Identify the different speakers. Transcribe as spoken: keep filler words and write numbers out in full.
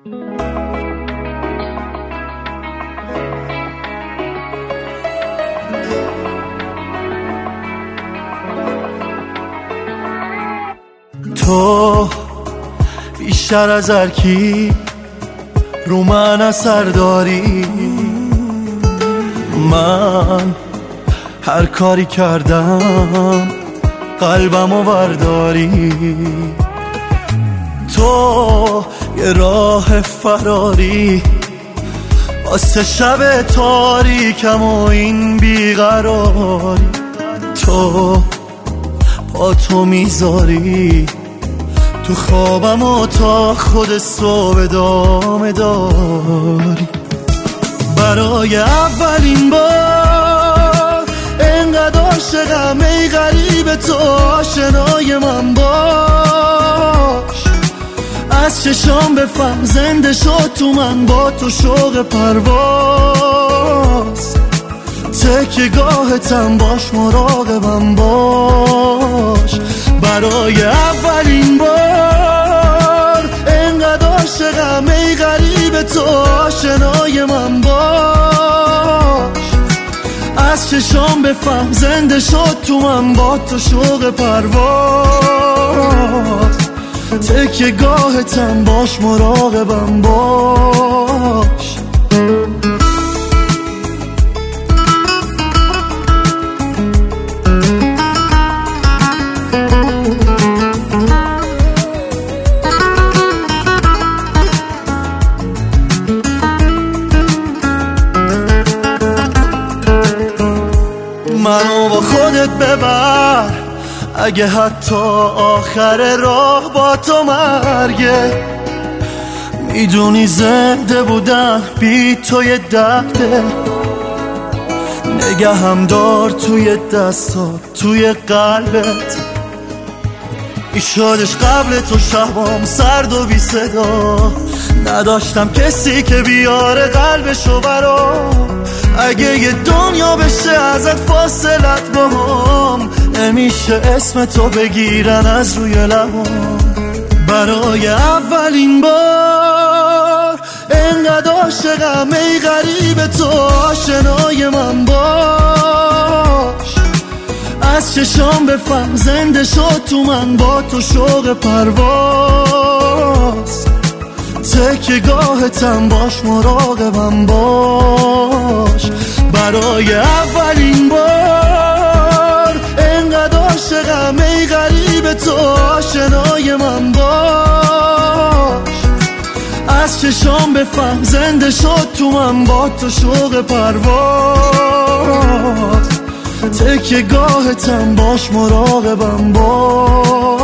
Speaker 1: تو بیشتر از هر کی رو من اثر داری. من هر کاری کردم قلبمو ورداری. تو یه راه فراری واسه شب تاریکم و این بیقراری. تو پا تو میذاری تو خوابم و تا خود صبح ادامه داری. برای اولین بار انقدر عاشقم ای غریب، تو آشنای من باش. از چشام بفهم زنده شد تو من با تو شوق پرواز. تکیه گاهتم باش مراقبم باش. برای اولین بار انقدر عاشقم ای غریب، تو آشنای من باش. از چشام بفهم زنده شد تو من با تو شوق پرواز. تکیه گاهتم باش مراقبم باش. منو با خودت ببر اگه حتی آخر راه با تو مرگه. میدونی زنده بودن بی تو یه درده. نگهم دار توی دستات توی قلبت. ایشادش قبل تو شبام سرد و بی صدا. نداشتم کسی که بیاره قلبشو برام. اگه یه دنیا بشه ازت فاصلت با هم، نمیشه اسم تو بگیرن از روی لبام. برای اولین بار انقدر عاشقم ای غریب، تو آشنای من باش. از چشام بفهم زنده شد تو من با تو شوق پرواز. تکیه گاهتم باش مراقبم باش. برای اولین بار انقدر عاشقم ای غریب، تو آشنای من باش. از چشام بفهم زنده شد تو من با تو شوق پرواز. تکیه گاهتم باش مراقبم باش.